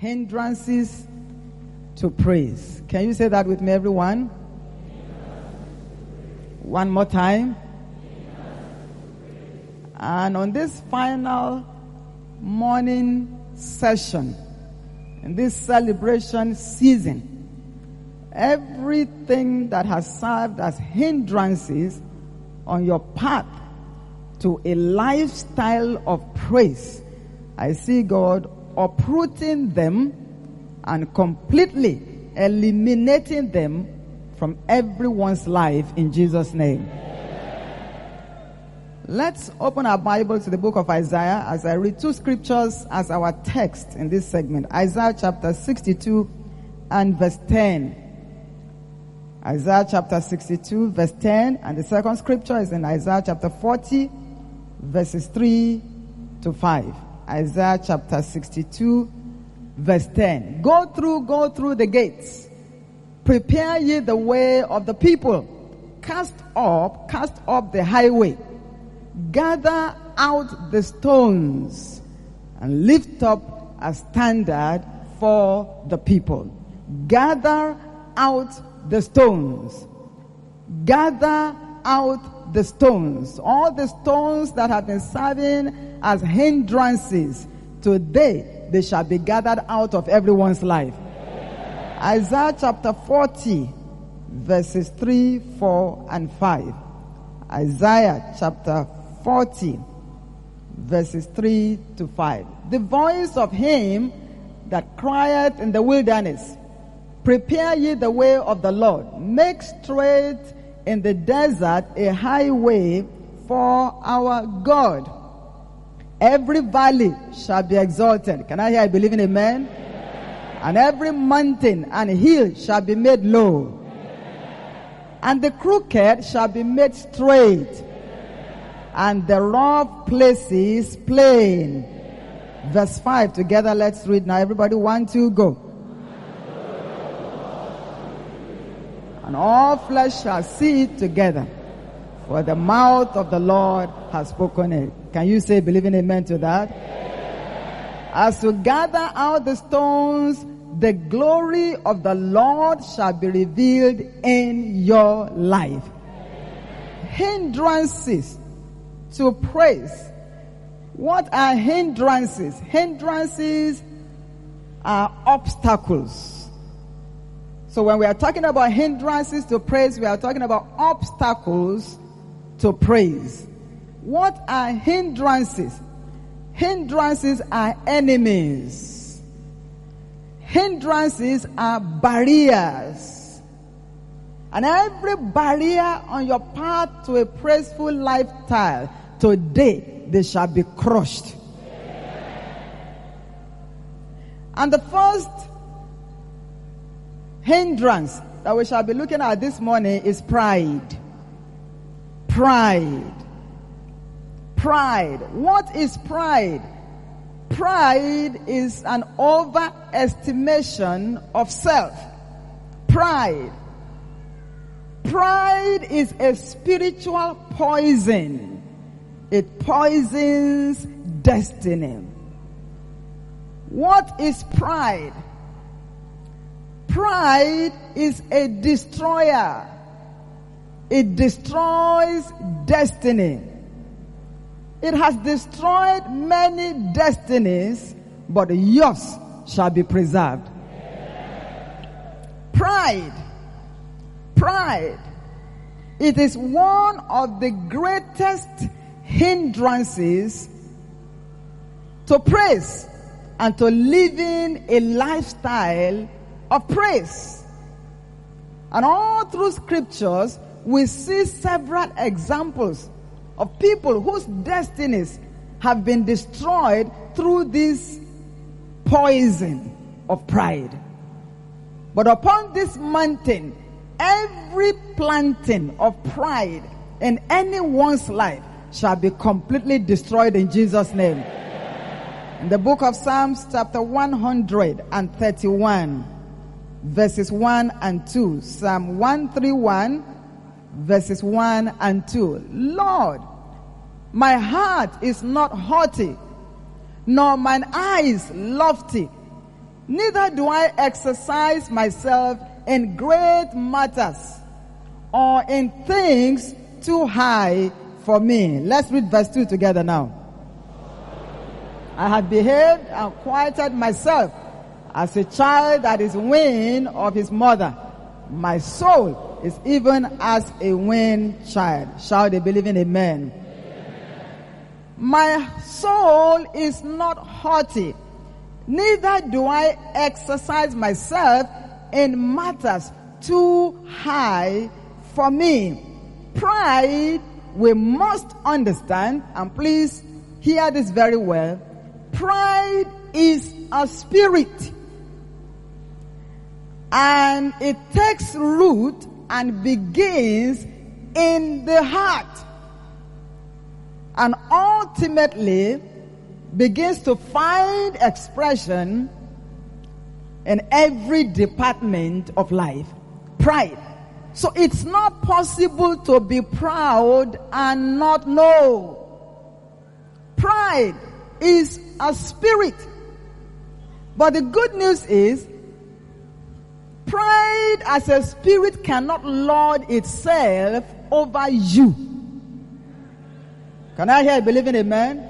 Hindrances to praise. Can you say that with me, everyone? One more time. And on this final morning session, in this celebration season, everything that has served as hindrances on your path to a lifestyle of praise, I see God uprooting them and completely eliminating them from everyone's life in Jesus' name. Let's open our Bible to the book of Isaiah as I read two scriptures as our text in this segment. Isaiah chapter 62 and verse 10. Isaiah chapter 62 verse 10, and the second scripture is in Isaiah chapter 40 verses 3 to 5. Isaiah chapter 62 verse 10. Go through the gates. Prepare ye the way of the people. Cast up the highway. Gather out the stones and lift up a standard for the people. Gather out the stones. Gather out the stones. All the stones that have been serving as hindrances, today they shall be gathered out of everyone's life. Isaiah chapter 40 verses 3, 4 and 5. Isaiah chapter 40 verses 3 to 5. The voice of him that crieth in the wilderness, prepare ye the way of the Lord, make straight in the desert a highway for our God. Every valley shall be exalted. Can I hear a believing amen? And every mountain and hill shall be made low. And the crooked shall be made straight, and the rough places plain. Verse 5 together, let's read now. Everybody, 1, 2, go. And all flesh shall see it together, for the mouth of the Lord has spoken it. Can you say believing amen to that? As you gather out the stones, the glory of the Lord shall be revealed in your life. Hindrances to praise. What are hindrances? Hindrances are obstacles. So when we are talking about hindrances to praise, we are talking about obstacles to praise. What are hindrances? Hindrances are enemies. Hindrances are barriers. And every barrier on your path to a praiseful lifestyle, today they shall be crushed. And the first hindrance that we shall be looking at this morning is pride. Pride. Pride. What is pride? Pride is an overestimation of self. Pride. Pride is a spiritual poison. It poisons destiny. What is pride? Pride is a destroyer. It destroys destiny. It has destroyed many destinies, but yours shall be preserved. Pride. Pride. It is one of the greatest hindrances to praise and to living a lifestyle of praise. And all through scriptures, we see several examples of people whose destinies have been destroyed through this poison of pride. But upon this mountain, every planting of pride in anyone's life shall be completely destroyed in Jesus' name. In the book of Psalms chapter 131 verses 1 and 2. Psalm 131 verses 1 and 2. Lord, my heart is not haughty, nor mine eyes lofty, neither do I exercise myself in great matters or in things too high for me. Let's read verse 2 together now. I have behaved and quieted myself as a child that is weaned of his mother. My soul is even as a weaned child. Shout a believing amen. My soul is not haughty, neither do I exercise myself in matters too high for me. Pride, we must understand, and please hear this very well. Pride is a spirit, and it takes root and begins in the heart, and ultimately begins to find expression in every department of life. Pride. So it's not possible to be proud and not know. Pride is a spirit. But the good news is, pride as a spirit cannot lord itself over you. Can I hear a believing amen?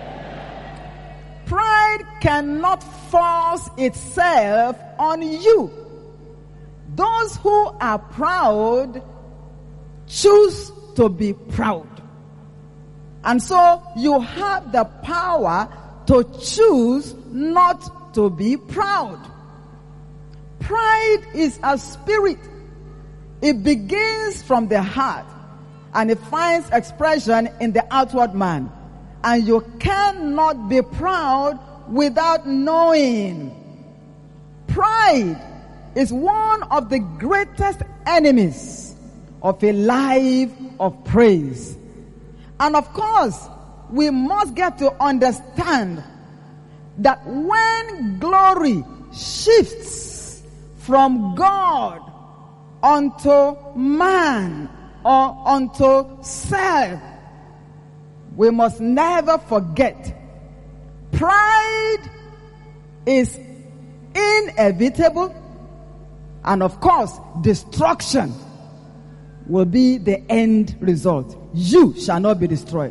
Pride cannot force itself on you. Those who are proud choose to be proud. And so you have the power to choose not to be proud. Pride is a spirit. It begins from the heart and it finds expression in the outward man. And you cannot be proud without knowing. Pride is one of the greatest enemies of a life of praise. And of course, we must get to understand that when glory shifts from God unto man or unto self, we must never forget pride is inevitable, and of course destruction will be the end result. You shall not be destroyed.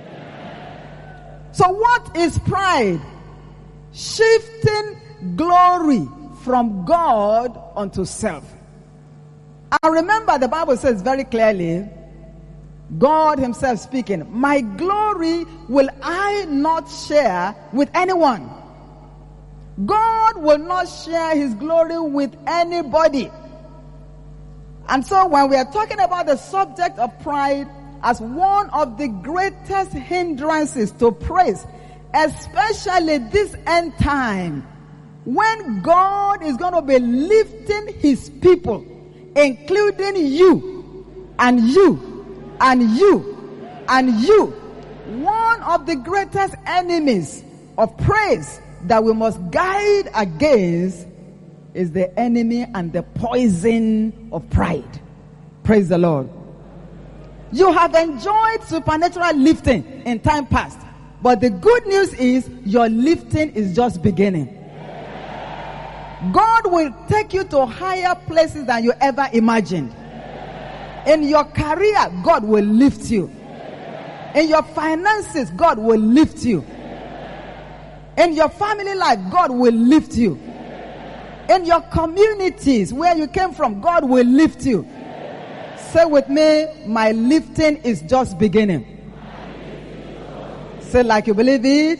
So what is pride? Shifting glory from God unto self. And remember, the Bible says very clearly, God himself speaking, my glory will I not share with anyone. God will not share his glory with anybody. And so when we are talking about the subject of pride as one of the greatest hindrances to praise, especially this end time, when God is going to be lifting his people, including you and you and you and you, one of the greatest enemies of praise that we must guide against is the enemy and the poison of pride. Praise the Lord. You have enjoyed supernatural lifting in time past, but the good news is your lifting is just beginning. God will take you to higher places than you ever imagined. In your career, God will lift you. In your finances, God will lift you. In your family life, God will lift you. In your communities where you came from, God will lift you. Say with me, my lifting is just beginning. Say like you believe it.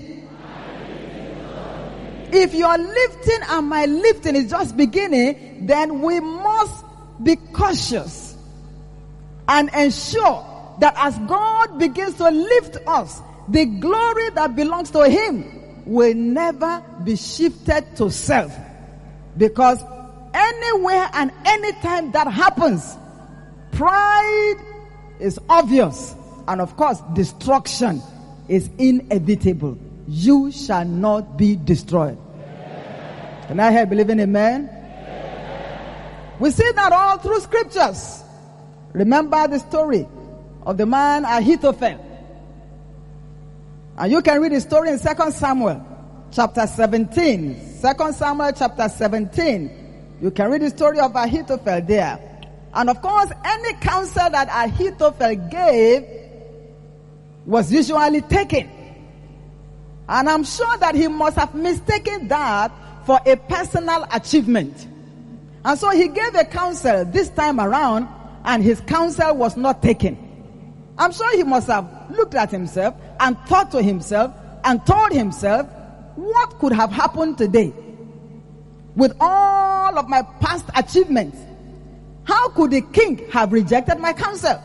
If your lifting and my lifting is just beginning, then we must be cautious and ensure that as God begins to lift us, the glory that belongs to him will never be shifted to self. Because anywhere and anytime that happens, pride is obvious. And of course, destruction is inevitable. You shall not be destroyed. Can I hear believing amen? We see that all through scriptures. Remember the story of the man Ahithophel. And you can read the story in 2 Samuel chapter 17. 2 Samuel chapter 17. You can read the story of Ahithophel there. And of course, any counsel that Ahithophel gave was usually taken. And I'm sure that he must have mistaken that for a personal achievement. And so he gave a counsel this time around, and his counsel was not taken. I'm sure he must have looked at himself and thought to himself and told himself, what could have happened today with all of my past achievements? How could the king have rejected my counsel?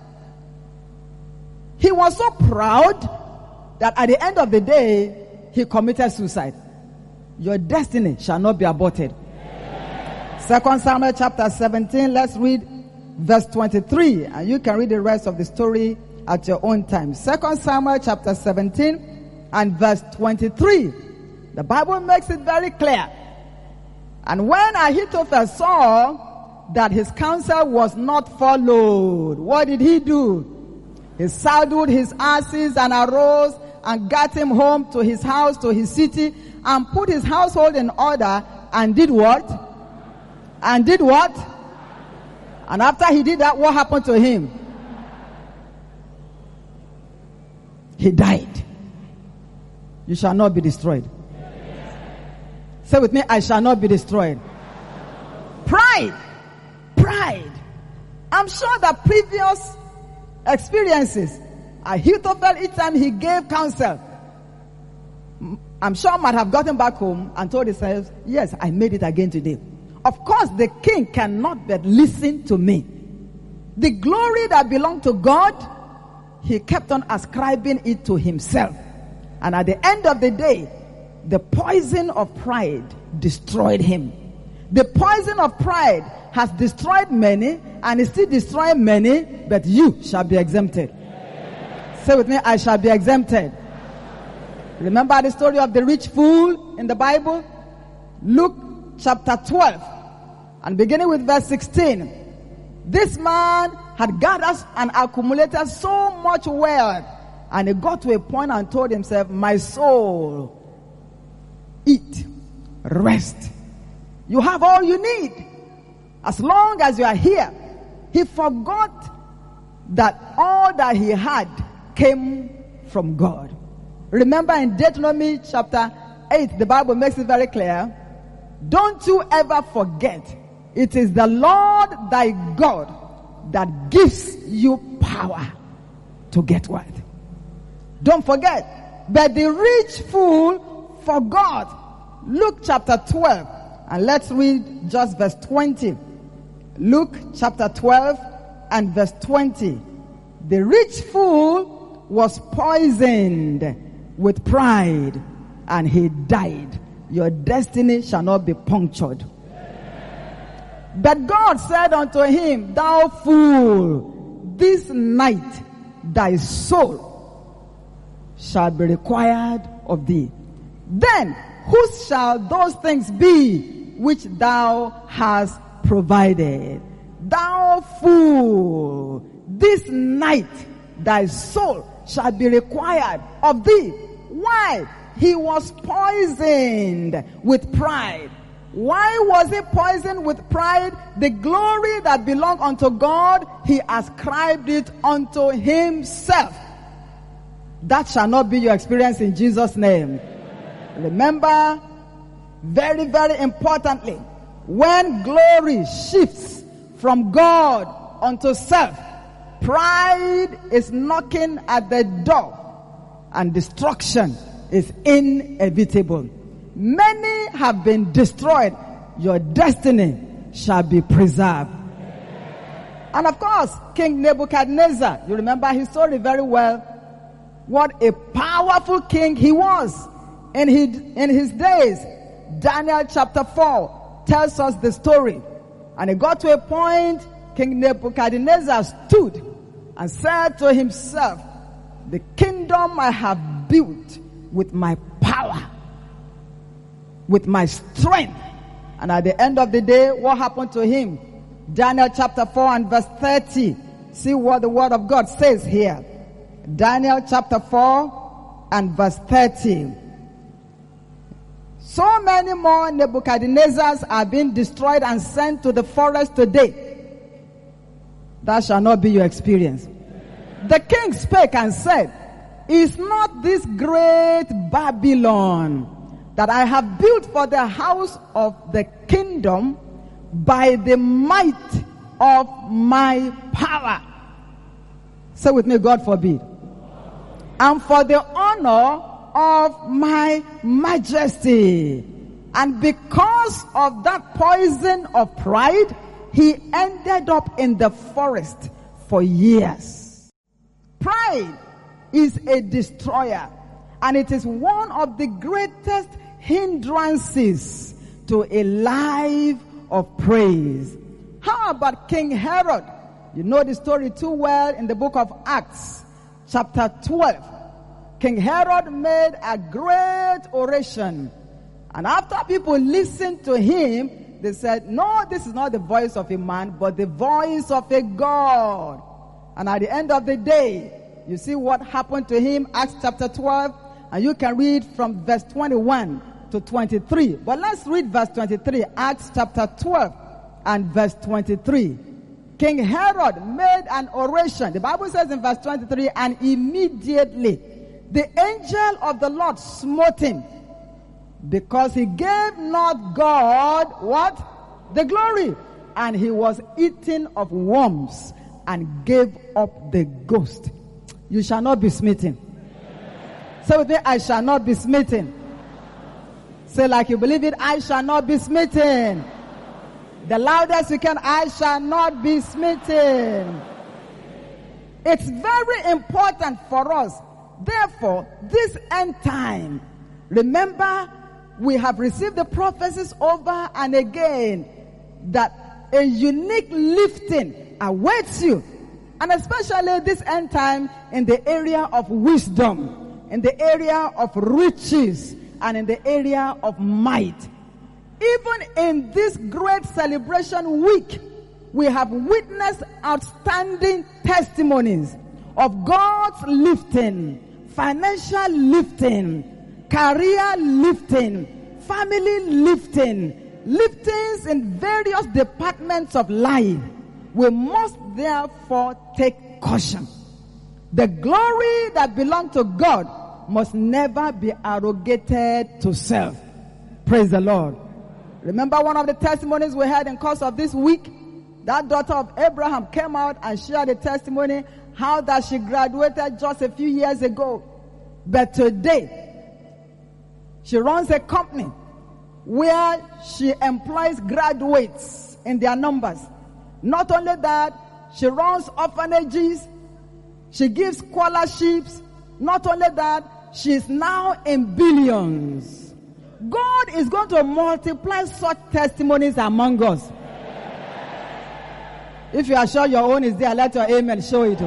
He was so proud that at the end of the day, he committed suicide. Your destiny shall not be aborted. 2 Samuel chapter 17, let's read verse 23, and you can read the rest of the story at your own time. 2 Samuel chapter 17 and verse 23. The Bible makes it very clear. And when Ahithophel saw that his counsel was not followed, what did he do? He saddled his asses and arose and got him home to his house, to his city, and put his household in order, and did what? And did what? And after he did that, what happened to him? He died. You shall not be destroyed. Say with me, I shall not be destroyed. Pride. Pride. I'm sure that previous experiences, Ahithophel, each time he gave counsel, I'm sure might have gotten back home and told himself, yes, I made it again today. Of course, the king cannot but listen to me. The glory that belonged to God, he kept on ascribing it to himself. And at the end of the day, the poison of pride destroyed him. The poison of pride has destroyed many, and is still destroying many, but you shall be exempted. Say with me, I shall be exempted. Remember the story of the rich fool in the Bible? Luke chapter 12, and beginning with verse 16. This man had gathered and accumulated so much wealth, and he got to a point and told himself, my soul, eat, rest. You have all you need as long as you are here. He forgot that all that he had came from God. Remember in Deuteronomy chapter 8, the Bible makes it very clear. Don't you ever forget, it is the Lord thy God that gives you power to get wealth. Don't forget. But the rich fool forgot. Luke chapter 12, and let's read just verse 20. Luke chapter 12 and verse 20. The rich fool was poisoned with pride, and he died. Your destiny shall not be punctured. But God said unto him, thou fool, this night thy soul shall be required of thee. Then whose shall those things be which thou hast provided? Thou fool, this night thy soul shall be required of thee. Why? He was poisoned with pride. Why was he poisoned with pride? The glory that belonged unto God, he ascribed it unto himself. That shall not be your experience in Jesus' name. Remember, very, very importantly, when glory shifts from God unto self, pride is knocking at the door, and destruction is inevitable. Many have been destroyed. Your destiny shall be preserved. And of course, King Nebuchadnezzar, you remember his story very well. What a powerful king he was. In his days, Daniel chapter 4 tells us the story. And it got to a point, King Nebuchadnezzar stood and said to himself, the kingdom I have built with my power, with my strength. And at the end of the day, what happened to him? Daniel chapter 4 and verse 30. See what the word of God says here. Daniel chapter 4 and verse 30. So many more Nebuchadnezzars are being destroyed and sent to the forest today. That shall not be your experience. The king spake and said, is not this great Babylon that I have built for the house of the kingdom by the might of my power? Say with me, God forbid. And for the honor of my majesty. And because of that poison of pride, he ended up in the forest for years. Pride is a destroyer, and it is one of the greatest hindrances to a life of praise. How about King Herod? You know the story too well in the book of Acts, chapter 12. King Herod made a great oration, and after people listened to him, they said, no, this is not the voice of a man, but the voice of a God. And at the end of the day, you see what happened to him, Acts chapter 12, and you can read from verse 21 to 23. But let's read verse 23, Acts chapter 12 and verse 23. King Herod made an oration. The Bible says in verse 23, and immediately the angel of the Lord smote him, because he gave not God what? The glory. And he was eaten of worms and gave up the ghost. You shall not be smitten. Say with me, I shall not be smitten. Say like you believe it, I shall not be smitten. The loudest you can, I shall not be smitten. It's very important for us. Therefore, this end time, remember, we have received the prophecies over and again that a unique lifting awaits you. And especially this end time in the area of wisdom, in the area of riches, and in the area of might. Even in this great celebration week, we have witnessed outstanding testimonies of God's lifting, financial lifting, career lifting, family lifting, liftings in various departments of life. We must therefore take caution. The glory that belongs to God must never be arrogated to self. Praise the Lord. Remember one of the testimonies we had in course of this week? That daughter of Abraham came out and shared a testimony how that she graduated just a few years ago. But today, she runs a company where she employs graduates in their numbers. Not only that, she runs orphanages. She gives scholarships. Not only that, she is now in billions. God is going to multiply such testimonies among us. If you are sure your own is there, let your amen show it.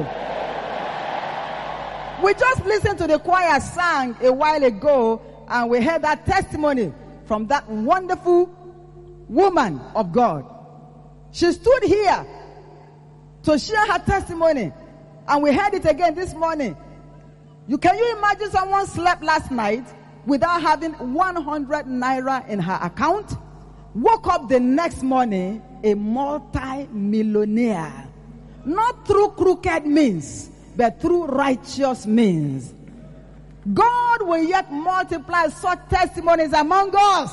We just listened to the choir sang a while ago, and we heard that testimony from that wonderful woman of God. She stood here to share her testimony, and we heard it again this morning. Can you imagine someone slept last night without having 100 naira in her account? Woke up the next morning a multi-millionaire. Not through crooked means, but through righteous means. God will yet multiply such testimonies among us.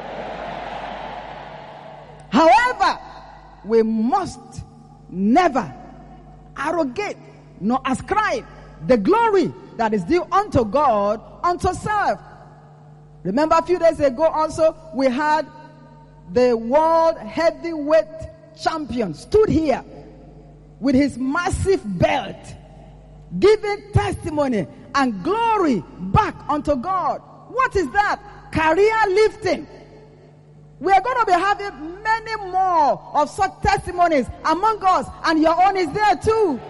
However, we must never arrogate nor ascribe the glory that is due unto God unto self. Remember a few days ago also we had the world heavyweight champion stood here with his massive belt, giving testimony and glory back unto God. What is that? Career lifting. We are going to be having many more of such testimonies among us, and your own is there too.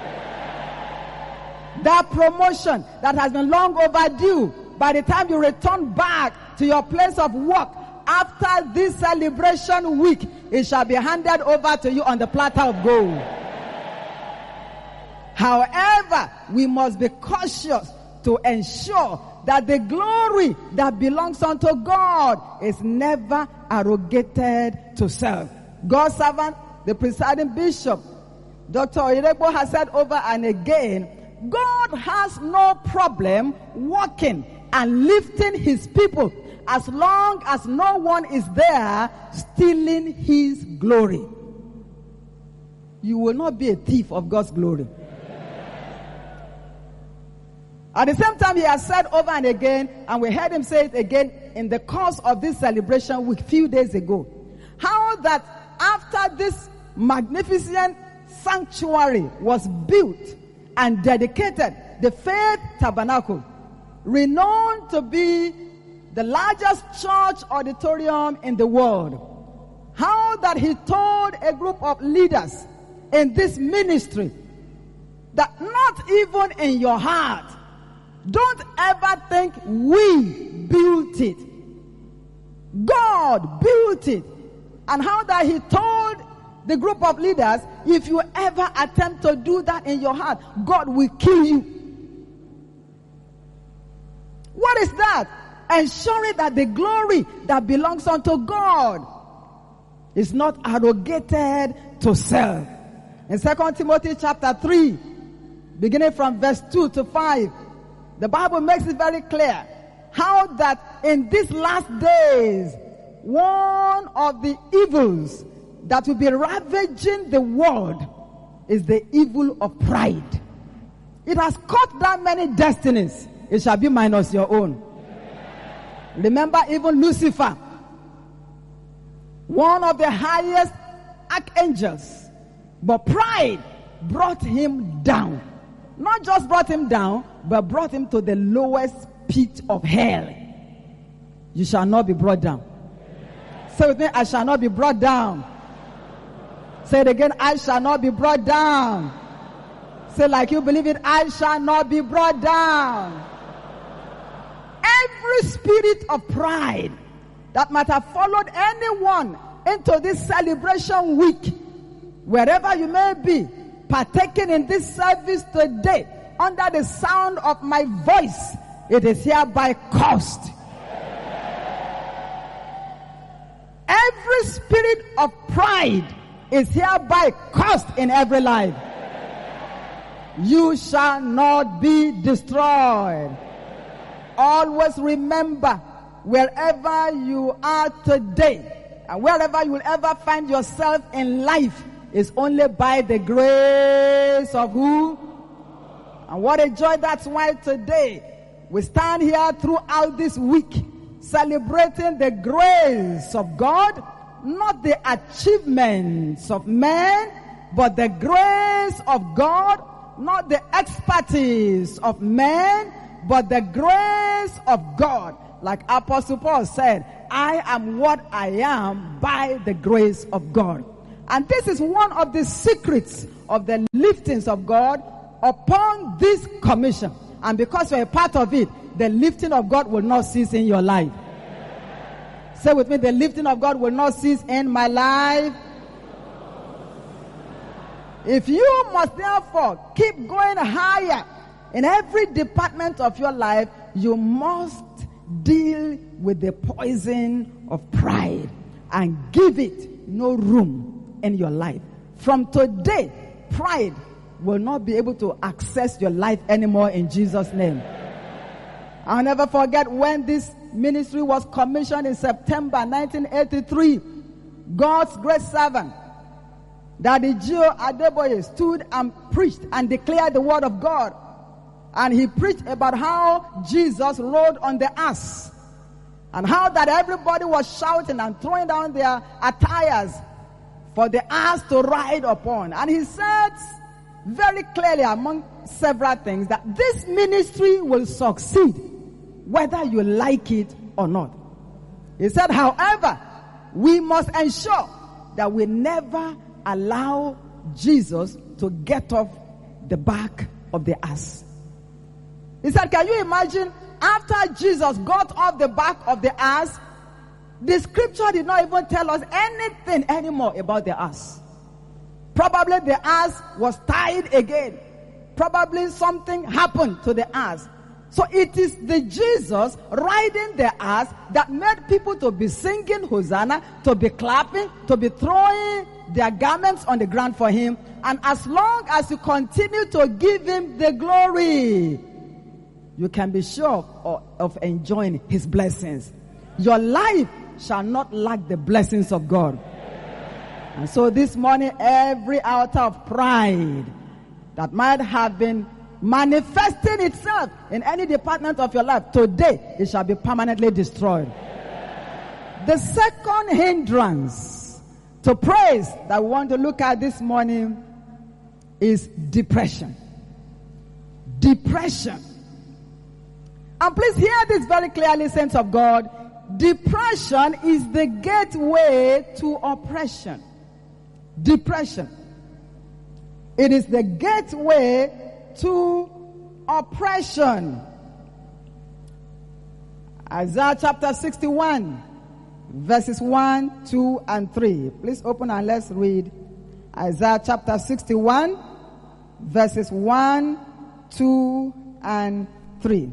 That promotion that has been long overdue, by the time you return back to your place of work after this celebration week, it shall be handed over to you on the platter of gold. However, we must be cautious to ensure that the glory that belongs unto God is never arrogated to self. God's servant, the presiding bishop, Dr. Oyedepo, has said over and again, God has no problem walking and lifting his people as long as no one is there stealing his glory. You will not be a thief of God's glory. At the same time, he has said over and again, and we heard him say it again in the course of this celebration week few days ago, how that after this magnificent sanctuary was built and dedicated, the Faith Tabernacle, renowned to be the largest church auditorium in the world, how that he told a group of leaders in this ministry that not even in your heart, don't ever think we built it. God built it. And how that he told the group of leaders, if you ever attempt to do that in your heart, God will kill you. What is that? Ensuring that the glory that belongs unto God is not arrogated to self. In 2 Timothy chapter 3, beginning from verse 2 to 5, the Bible makes it very clear how that in these last days, one of the evils that will be ravaging the world is the evil of pride. It has cut down many destinies. It shall be minus your own. Remember even Lucifer, one of the highest archangels, but pride brought him down. Not just brought him down, but brought him to the lowest pit of hell. You shall not be brought down. Say with me, I shall not be brought down. Say it again, I shall not be brought down. Say like you believe it, I shall not be brought down. Every spirit of pride that might have followed anyone into this celebration week, wherever you may be, partaking in this service today, under the sound of my voice, it is hereby cursed. Every spirit of pride is hereby cursed in every life. You shall not be destroyed. Always remember, wherever you are today, and wherever you will ever find yourself in life, is only by the grace of who? And what a joy. That's why today we stand here throughout this week celebrating the grace of God, not the achievements of man, but the grace of God, not the expertise of man, but the grace of God. Like Apostle Paul said, I am what I am by the grace of God. And this is one of the secrets of the liftings of God upon this commission. And because you're a part of it, the lifting of God will not cease in your life. Say with me, the lifting of God will not cease in my life. If you must therefore keep going higher in every department of your life, you must deal with the poison of pride and give it no room in your life. From today, pride will not be able to access your life anymore in Jesus' name. I'll never forget when this ministry was commissioned in September 1983. God's great servant, Daddy Gio Adeboye, stood and preached and declared the word of God. And he preached about how Jesus rode on the ass, and how that everybody was shouting and throwing down their attires for the ass to ride upon. And he said very clearly, among several things, that this ministry will succeed whether you like it or not. He said, however, we must ensure that we never allow Jesus to get off the back of the ass. He said, can you imagine, after Jesus got off the back of the ass, the scripture did not even tell us anything anymore about the ass. Probably the ass was tied again. Probably something happened to the ass. So it is the Jesus riding the ass that made people to be singing Hosanna, to be clapping, to be throwing their garments on the ground for him. And as long as you continue to give him the glory, you can be sure of enjoying his blessings. Your life shall not lack the blessings of God. And so this morning, every altar of pride that might have been manifesting itself in any department of your life, today it shall be permanently destroyed. The second hindrance to praise that we want to look at this morning is depression. Depression. And please hear this very clearly, saints of God. Depression is the gateway to oppression. Depression. It is the gateway to oppression. Isaiah chapter 61, verses 1, 2, and 3. Please open and let's read Isaiah chapter 61, verses 1, 2, and 3.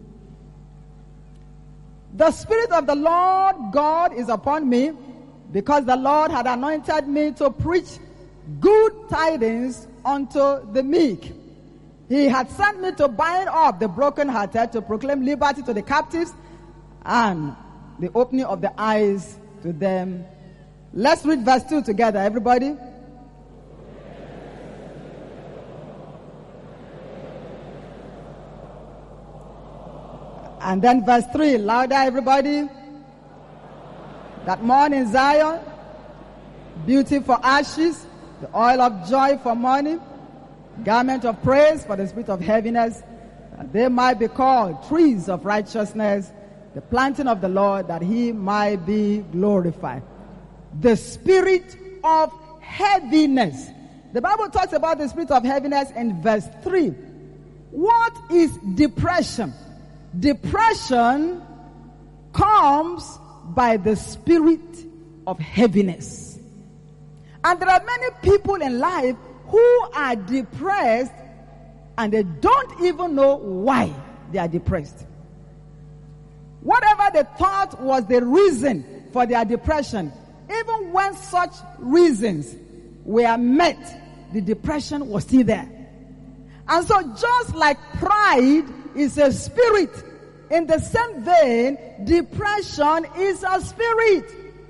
The Spirit of the Lord God is upon me, because the Lord had anointed me to preach good tidings unto the meek. He had sent me to bind up the brokenhearted, to proclaim liberty to the captives, and the opening of the eyes to them. Let's read verse 2 together, everybody. And then verse 3, louder, everybody. That morning Zion, beauty for ashes, the oil of joy for mourning, garment of praise for the spirit of heaviness, that they might be called trees of righteousness, the planting of the Lord, that he might be glorified. The spirit of heaviness. The Bible talks about the spirit of heaviness in verse 3. What is depression? Depression comes by the spirit of heaviness. And there are many people in life who are depressed and they don't even know why they are depressed. Whatever they thought was the reason for their depression, even when such reasons were met, the depression was still there. And so just like pride is a spirit, in the same vein, depression is a spirit.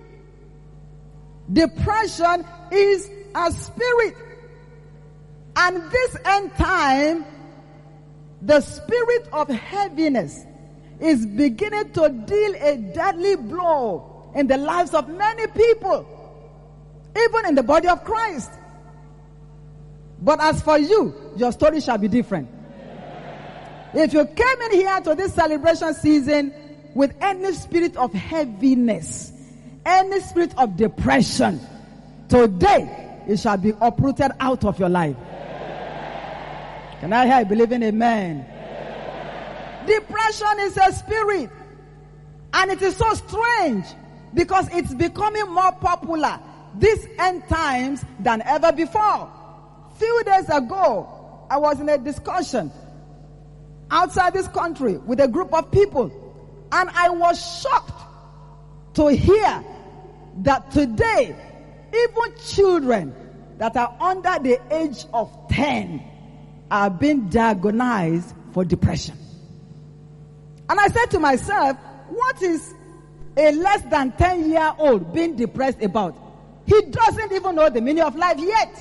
Depression is a spirit. And this end time, the spirit of heaviness is beginning to deal a deadly blow in the lives of many people, even in the body of Christ. But as for you, your story shall be different. If you came in here to this celebration season with any spirit of heaviness, any spirit of depression, today it shall be uprooted out of your life. Can I hear you believing amen? Depression is a spirit, and it is so strange because it's becoming more popular this end times than ever before. Few days ago, I was in a discussion outside this country with a group of people, and I was shocked to hear that today, even children that are under the age of 10 are being diagnosed for depression. And I said to myself, what is a less than 10-year-old being depressed about? He doesn't even know the meaning of life yet.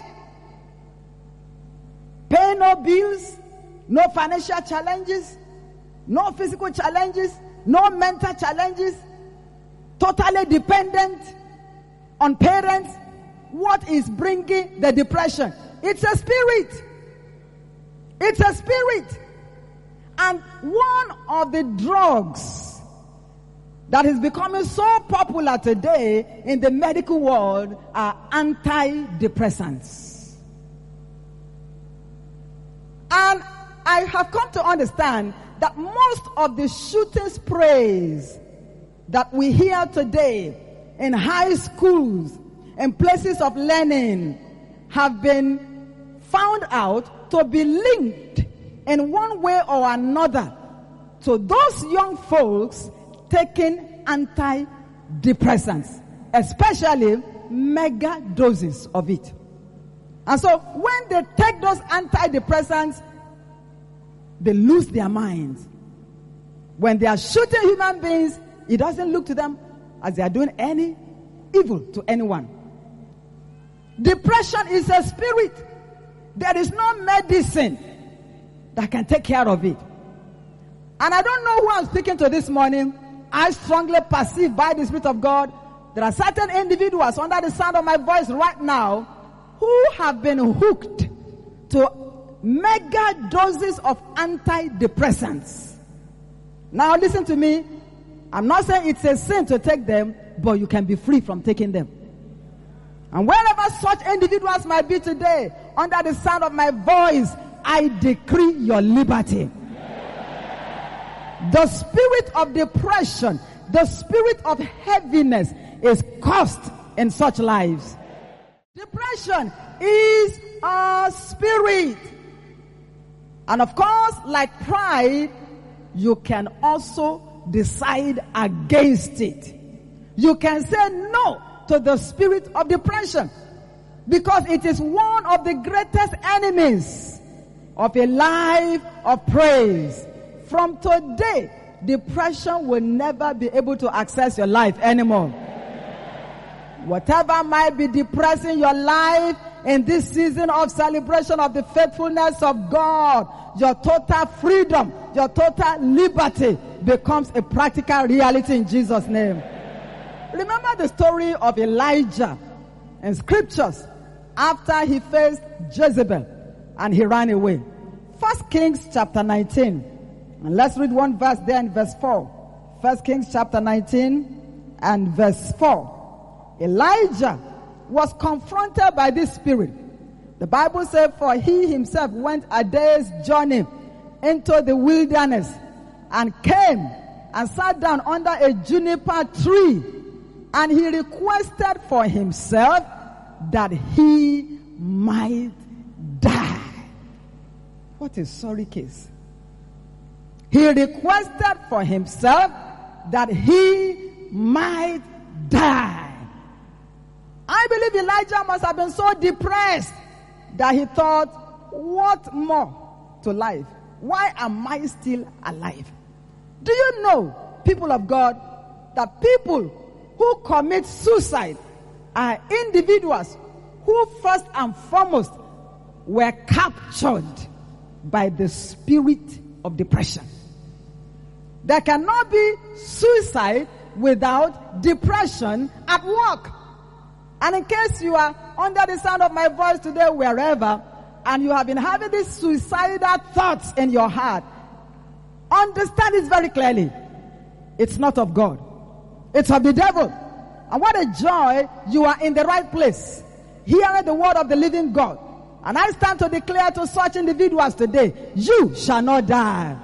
Pay no bills, no financial challenges, no physical challenges, no mental challenges, totally dependent on parents. What is bringing the depression? It's a spirit. It's a spirit. And one of the drugs that is becoming so popular today in the medical world are antidepressants. And I have come to understand that most of the shooting sprays that we hear today in high schools and places of learning have been found out to be linked in one way or another to those young folks taking antidepressants, especially mega doses of it. And so when they take those antidepressants, they lose their minds. When they are shooting human beings, it doesn't look to them as they are doing any evil to anyone. Depression is a spirit. There is no medicine that can take care of it. And I don't know who I'm speaking to this morning. I strongly perceive by the Spirit of God there are certain individuals under the sound of my voice right now who have been hooked to mega doses of antidepressants. Now listen to me. I'm not saying it's a sin to take them, but you can be free from taking them. And wherever such individuals might be today, under the sound of my voice, I decree your liberty. The spirit of depression, the spirit of heaviness is cursed in such lives. Depression is a spirit. And of course, like pride, you can also decide against it. You can say no to the spirit of depression, because it is one of the greatest enemies of a life of praise. From today, depression will never be able to access your life anymore. Whatever might be depressing your life in this season of celebration of the faithfulness of God, your total freedom, your total liberty becomes a practical reality in Jesus' name. Remember the story of Elijah in scriptures after he faced Jezebel and he ran away. 1 Kings chapter 19. And let's read one verse there in verse 4. 1 Kings chapter 19 and verse 4. Elijah was confronted by this spirit. The Bible said, for he himself went a day's journey into the wilderness and came and sat down under a juniper tree, and he requested for himself that he might die. What a sorry case. He requested for himself that he might die. I believe Elijah must have been so depressed that he thought, what more to life? Why am I still alive? Do you know, people of God, that people who commit suicide are individuals who first and foremost were captured by the spirit of depression. There cannot be suicide without depression at work. And in case you are under the sound of my voice today, wherever, and you have been having these suicidal thoughts in your heart, understand this very clearly. It's not of God. It's of the devil. And what a joy, you are in the right place, hearing the word of the living God. And I stand to declare to such individuals today, you shall not die,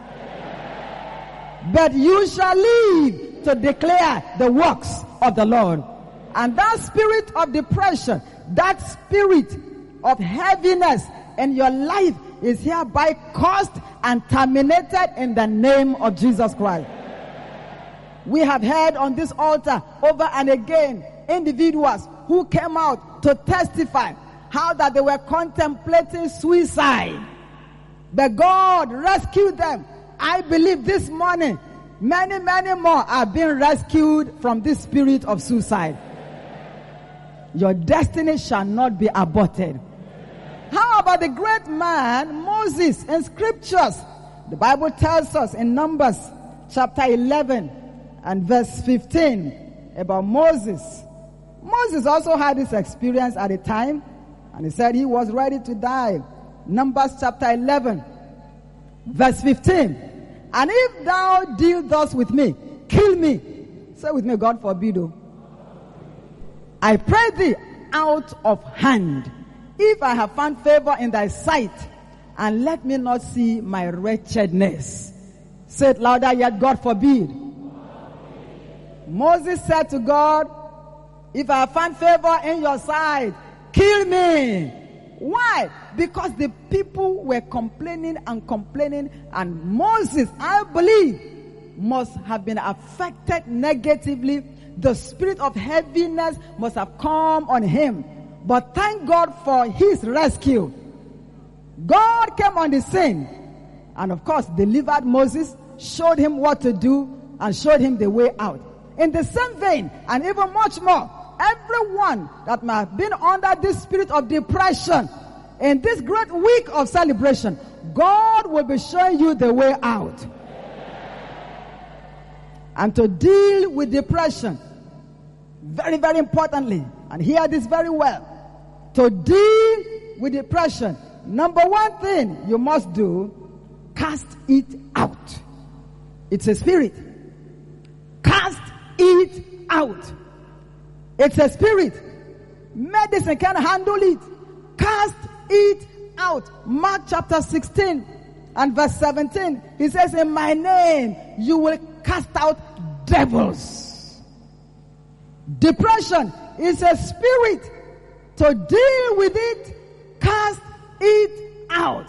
but you shall live to declare the works of the Lord. And that spirit of depression, that spirit of heaviness in your life is hereby cursed and terminated in the name of Jesus Christ. We have heard on this altar over and again individuals who came out to testify how that they were contemplating suicide, but God rescued them. I believe this morning many more are being rescued from this spirit of suicide. Your destiny shall not be aborted. How about the great man Moses in scriptures? The Bible tells us in Numbers chapter 11 and verse 15 about Moses. Moses also had this experience at a time, and he said he was ready to die. Numbers chapter 11 verse 15. And if thou deal thus with me, kill me. Say with me, God forbid. I pray thee out of hand, if I have found favor in thy sight, and let me not see my wretchedness. Say it louder yet, God forbid. Moses said to God, if I have found favor in your sight, kill me. Why? Because the people were complaining, and Moses, I believe, must have been affected negatively. The spirit of heaviness must have come on him. But thank God for his rescue. God came on the scene and of course delivered Moses, showed him what to do, and showed him the way out. In the same vein, and even much more, everyone that might have been under this spirit of depression, in this great week of celebration, God will be showing you the way out. And to deal with depression, very, very importantly, and hear this very well, to deal with depression, number one thing you must do, cast it out. It's a spirit. Cast it out. It's a spirit. Medicine can't handle it. Cast it out. Mark chapter 16 and verse 17. He says, in my name you will cast out devils. Depression is a spirit. To deal with it, cast it out.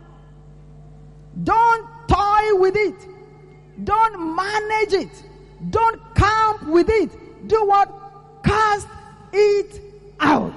Don't toy with it. Don't manage it. Don't camp with it. Do what? Cast it out.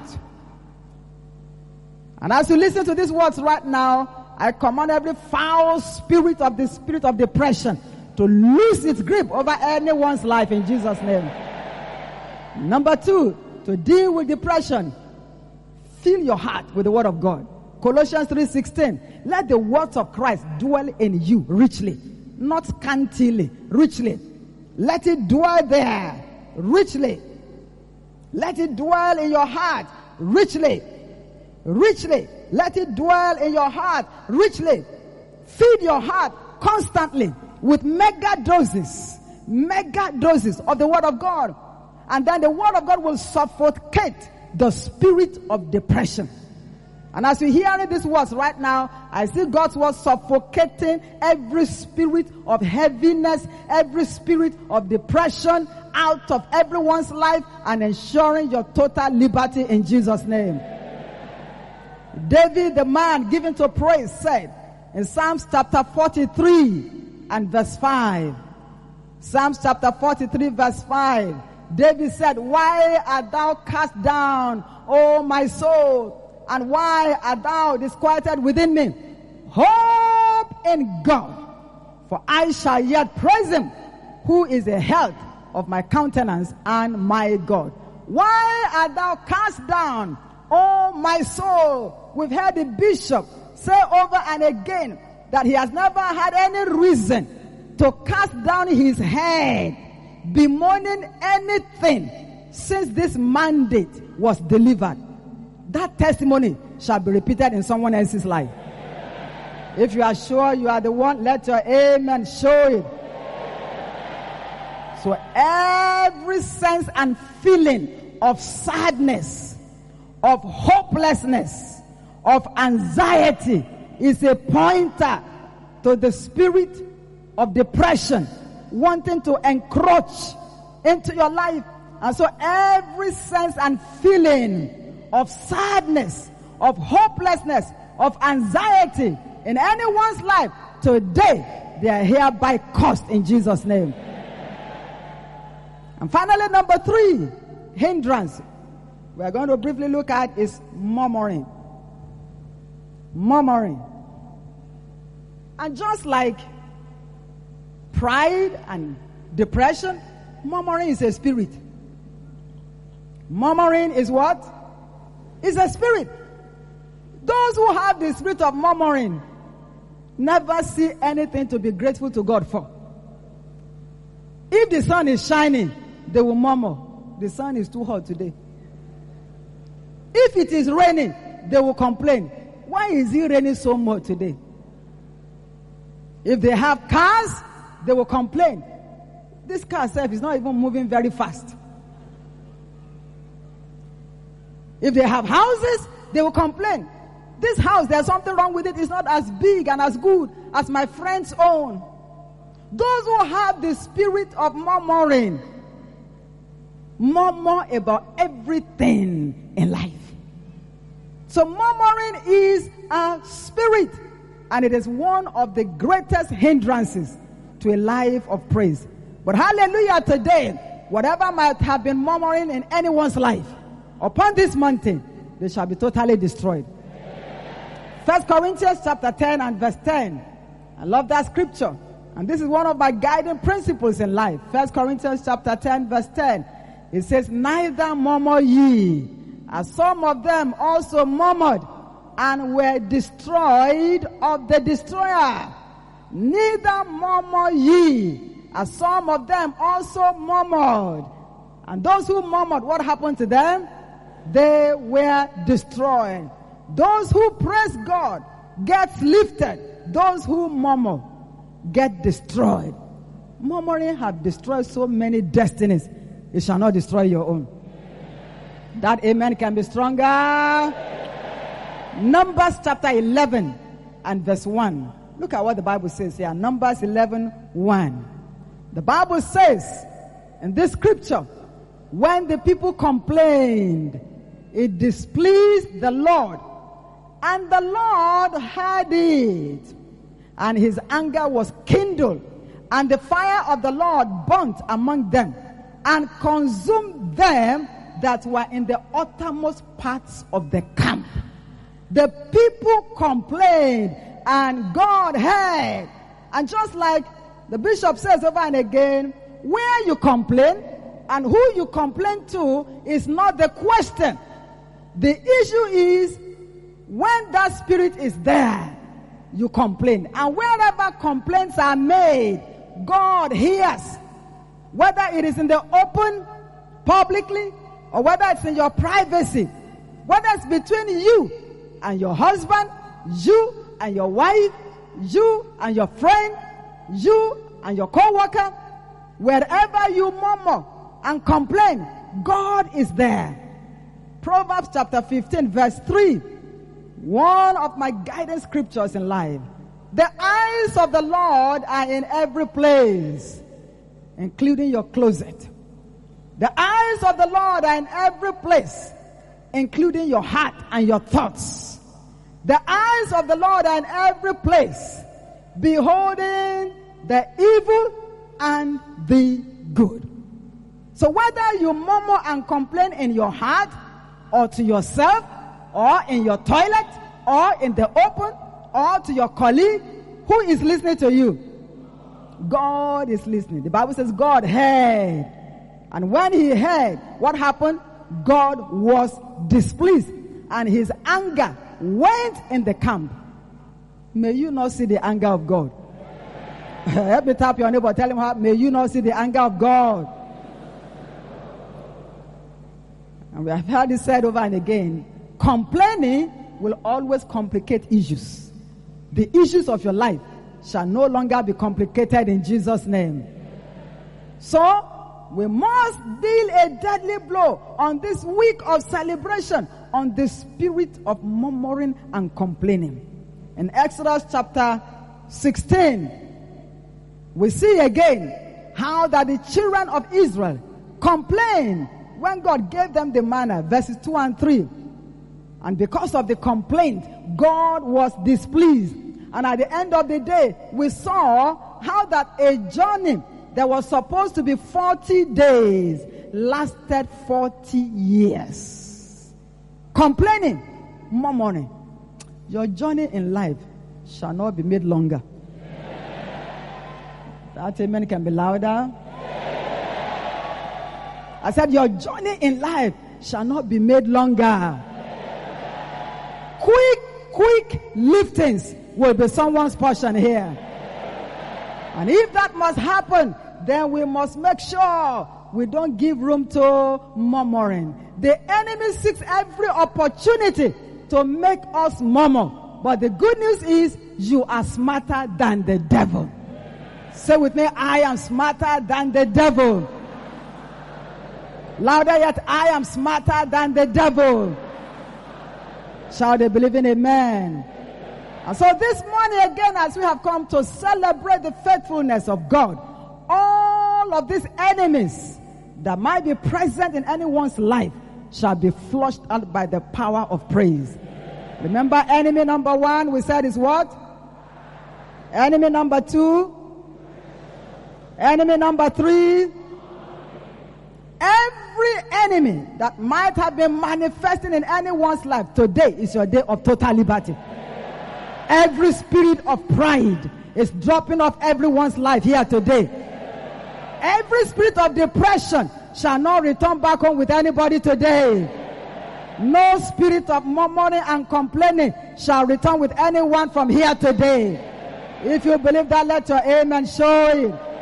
And as you listen to these words right now, I command every foul spirit of the spirit of depression to lose its grip over anyone's life in Jesus' name. Number two, to deal with depression, fill your heart with the word of God. Colossians 3:16. Let the words of Christ dwell in you richly, not scantily, richly. Let it dwell there richly. Let it dwell in your heart richly. Richly. Let it dwell in your heart richly. Feed your heart constantly with mega doses of the word of God. And then the word of God will suffocate the spirit of depression. And as you hear these words right now, I see God's word suffocating every spirit of heaviness, every spirit of depression out of everyone's life, and ensuring your total liberty in Jesus' name. David, the man given to praise, said in Psalms chapter 43 and verse 5. Psalms chapter 43 verse 5. David said, why art thou cast down, O my soul? And why art thou disquieted within me? Hope in God, for I shall yet praise him, who is the health of my countenance and my God. Why art thou cast down, O my soul? We've heard the bishop say over and again that he has never had any reason to cast down his head, bemoaning anything since this mandate was delivered. That testimony shall be repeated in someone else's life. If you are sure you are the one, let your amen show it. So every sense and feeling of sadness, of hopelessness, of anxiety is a pointer to the spirit of depression wanting to encroach into your life. And so every sense and feeling of sadness, of hopelessness, of anxiety in anyone's life, today they are hereby cursed in Jesus' name. And finally, number 3, hindrance we are going to briefly look at is murmuring. Murmuring. And just like pride and depression, murmuring is a spirit. Murmuring is what? It's a spirit. Those who have the spirit of murmuring never see anything to be grateful to God for. If the sun is shining, they will murmur, the sun is too hot today. If it is raining, they will complain, why is it raining so much today? If they have cars, they will complain, this car itself is not even moving very fast. If they have houses, they will complain, this house, there's something wrong with it, it's not as big and as good as my friend's own. Those who have the spirit of murmuring murmur about everything in life. So murmuring is a spirit, and it is one of the greatest hindrances to a life of praise. But hallelujah, today, whatever might have been murmuring in anyone's life, upon this mountain, they shall be totally destroyed. 1 Corinthians chapter 10 and verse 10. I love that scripture. And this is one of my guiding principles in life. 1 Corinthians chapter 10 verse 10. It says, neither murmur ye, as some of them also murmured, and were destroyed of the destroyer. Neither murmur ye, as some of them also murmured. And those who murmured, what happened to them? They were destroyed. Those who praise God get lifted. Those who murmur get destroyed. Murmuring have destroyed so many destinies. It shall not destroy your own. That amen can be stronger. Numbers chapter 11 and verse 1. Look at what the Bible says here. Numbers 11:1. The Bible says in this scripture, when the people complained, it displeased the Lord, and the Lord heard it, and his anger was kindled, and the fire of the Lord burnt among them, and consumed them that were in the uttermost parts of the camp. The people complained, and God heard. And just like the bishop says over and again, where you complain and who you complain to is not the question. The issue is when that spirit is there, you complain. And wherever complaints are made, God hears. Whether it is in the open, publicly, or whether it's in your privacy, whether it's between you and your husband, you and your wife, you and your friend, you and your co-worker, wherever you murmur and complain, God is there. Proverbs chapter 15 verse 3, one of my guiding scriptures in life. The eyes of the Lord are in every place, including your closet. The eyes of the Lord are in every place, including your heart and your thoughts. The eyes of the Lord are in every place, beholding the evil and the good. So whether you murmur and complain in your heart, or to yourself, or in your toilet, or in the open, or to your colleague, who is listening to you? God is listening. The Bible says God heard. And when he heard, what happened? God was displeased, and his anger went in the camp. May you not see the anger of God. Help me tap your neighbor, tell him how. May you not see the anger of God. And we have heard it said over and again, complaining will always complicate issues. The issues of your life shall no longer be complicated in Jesus' name. So, we must deal a deadly blow on this week of celebration on the spirit of murmuring and complaining. In Exodus chapter 16, we see again how that the children of Israel complained when God gave them the manna, verses 2 and 3. And because of the complaint, God was displeased. And at the end of the day, we saw how that a journey that was supposed to be 40 days lasted 40 years. Complaining, murmuring. Your journey in life shall not be made longer. That amen can be louder. I said your journey in life shall not be made longer. Quick liftings will be someone's portion here. And if that must happen, then we must make sure we don't give room to murmuring. The enemy seeks every opportunity to make us murmur. But the good news is you are smarter than the devil. Say with me, I am smarter than the devil. Louder yet, I am smarter than the devil. Shall they believe in amen? And so this morning again, as we have come to celebrate the faithfulness of God, all of these enemies that might be present in anyone's life shall be flushed out by the power of praise. Remember, enemy number 1, we said is what? Enemy number 2? Enemy number 3? Every enemy that might have been manifesting in anyone's life, today is your day of total liberty. Every spirit of pride is dropping off everyone's life here today. Every spirit of depression shall not return back home with anybody today. No spirit of murmuring and complaining shall return with anyone from here today. If you believe that, let your amen show it.